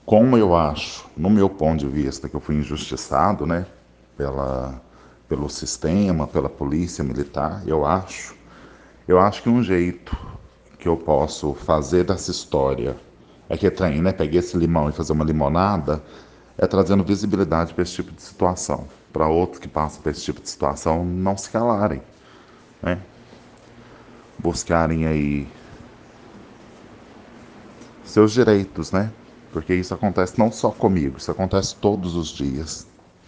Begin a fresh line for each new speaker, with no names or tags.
Como eu acho, no meu ponto de vista, que eu fui injustiçado, né, pelo sistema, pela polícia militar, eu acho que um jeito que eu posso fazer dessa história é que trem, né, peguei esse limão e fazer uma limonada, é trazendo visibilidade para esse tipo de situação, para outros que passam por esse tipo de situação não se calarem, né, buscarem aí seus direitos, né? Porque isso acontece não só comigo, isso acontece todos os dias.